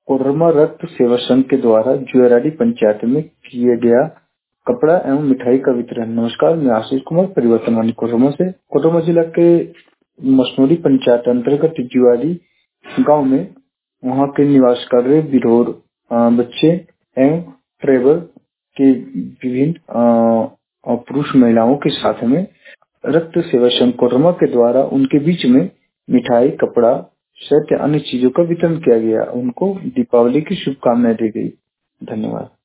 कोडरमा रक्त सेवा संघ के द्वारा जुएराडी पंचायत में किया गया कपड़ा एवं मिठाई का वितरण। नमस्कार, मैं आशीष कुमार, परिवर्तनवानी कोडरमा से। कोडरमा जिला के मसनोरी पंचायत अंतर्गत जुएराडी गांव में वहां के निवास कर रहे विरोध बच्चे एवं ट्रेवल के विभिन्न पुरुष महिलाओं के साथ में रक्त सेवा संघ कोडरमा के द्वारा उनके बीच में मिठाई, कपड़ा, शर्ट या अन्य चीजों का वितरण किया गया। उनको दीपावली की शुभकामनाएं दी गई। धन्यवाद।